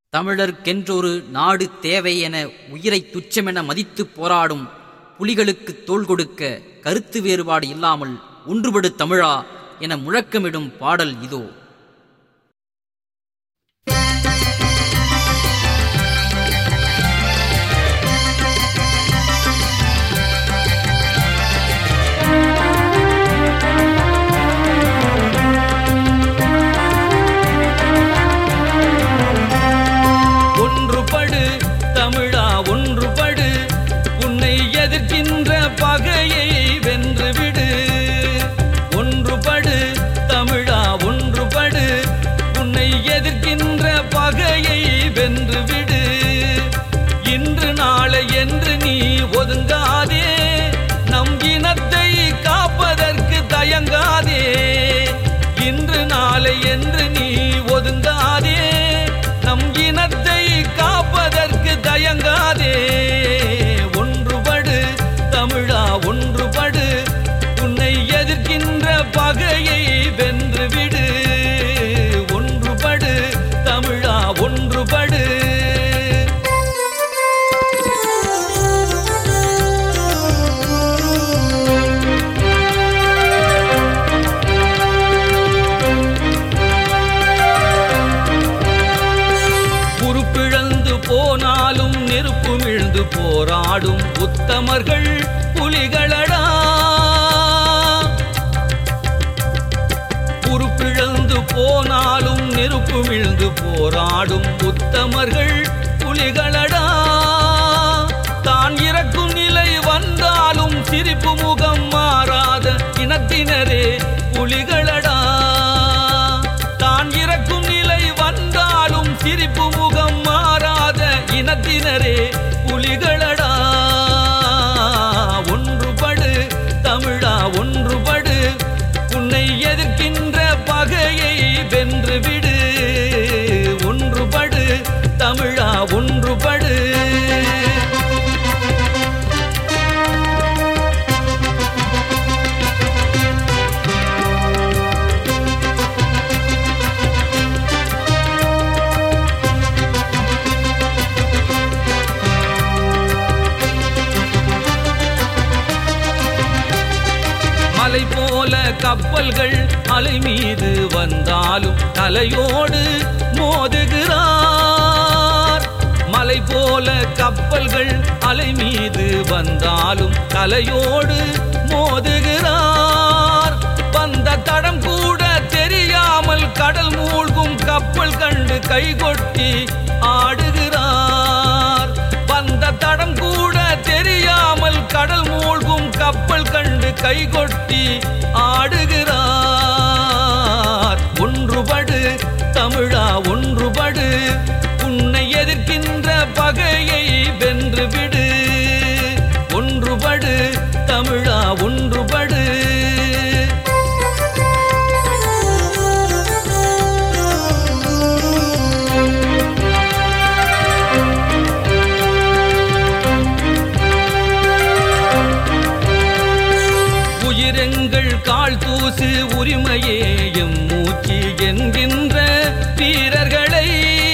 தமிழர்க்கென்றொரு நாடு தேவை என உயிரை துச்சமென மதித்துப் போராடும் புலிகளுக்குத் தோள் கொடுக்க கருத்து வேறுபாடு இல்லாமல் ஒன்றுபடு தமிழா என முழக்கமிடும் பாடல் இதோ. ஒன்றுபடு தமிழா ஒன்றுபடு, உன்னை எதிர்க்கின்ற பகையை வென்றுவிடு. ஒன்றுபடு தமிழா ஒன்றுபடு, உன்னை எதிர்க்கின்ற பகையை வென்றுவிடு. இன்று நாளை என்று நீ ஒதுங்காதே, நம் இனத்தை காப்பதற்கு தயங்காதே. இன்று நாளை என்று நீ ஒதுங்காதே, நம் இனத்தை காப்பதற்கு தயங்காதே. ஒன்றுபடு தமிழா ஒன்றுபடு, உன்னை எதிர்க்கின்ற பகையை வென்றுவிடு. ஒன்றுபடு தமிழா ஒன்றுபடு. உறுப்பிழந்து போனாலும் நெருப்புமிழ்ந்து போராடும் உத்தமர்கள் புலிகளடா. உறுப்பிழந்து போனாலும் நெருப்புமிழ்ந்து போராடும் உத்தமர்கள் புலிகளடா. தான் இறக்கும் நிலை வந்தாலும் சிரிப்பு முகம் மாறாத இனத்தினரே புலிகளடா. தான் இறக்கும் நிலை வந்தாலும் சிரிப்பு முகம் மாறாத இனத்தினரே புலிகளடா. ஒன்றுபடு தமிழா ஒன்றுபடு, உன்னை எதிர்க்கின்ற பகையை வென்றுவிடு. ஒன்றுபடு தமிழா ஒன்றுபடு. மலை போல கப்பல்கள் அலை மீது வந்தாலும் தலையோடு மோதுகிறார். மலை போல கப்பல்கள் அலை மீது வந்தாலும் தலையோடு மோதுகிறார். வந்த தடம் கூட தெரியாமல் கடல் மூழ்கும் கப்பல் கண்டு கைகொட்டி ஆடுகிறார். வந்த தடம் கூட தெரியாமல் கடல் மூழ்கும் கப்பல் கண்டு கைகொட்டி ஆடுகிறார். ஒன்றுபடு தமிழா ஒன்றுபடு, உன்னை எதிர்க்கின்ற பகையை வென்றுவிடு. ஒன்றுபடு தமிழா ஒன்றுபடு. உயிரெங்கள் கால் தூசு உரிமையே எம் மூச்சு என்கின்ற வீரர்களை.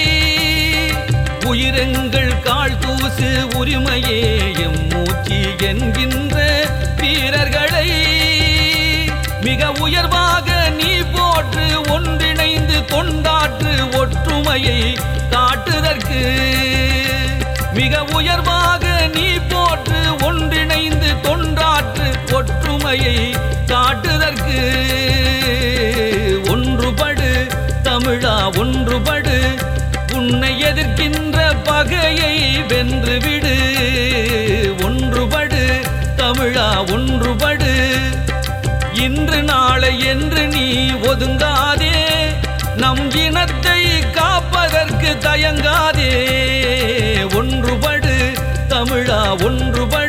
உயிரெங்கள் கால் தூசு உரிமையே எம் மூச்சு என்கின்ற வீரர்களை. மிக உயர்வாக நீ போற்று ஒன்றிணைந்து தொண்டாற்று ஒற்றுமையை காட்டுதற்கு. மிக உயர்வாக நீ போற்று ஒன்றிணைந்து தொண்டாற்று ஒற்றுமையை காட்டுதற்கு. ஒன்றுபடு தமிழா ஒன்றுபடு, உன்னை எதிர்க்கின்ற பகையை வென்றுவிடு. ஒன்றுபடு தமிழா ஒன்றுபடு. இன்று நாளை என்று நீ ஒதுங்காதே, நம் இனத்தை காப்பதற்கு தயங்காதே. ஒன்றுபடு தமிழா ஒன்றுபடு.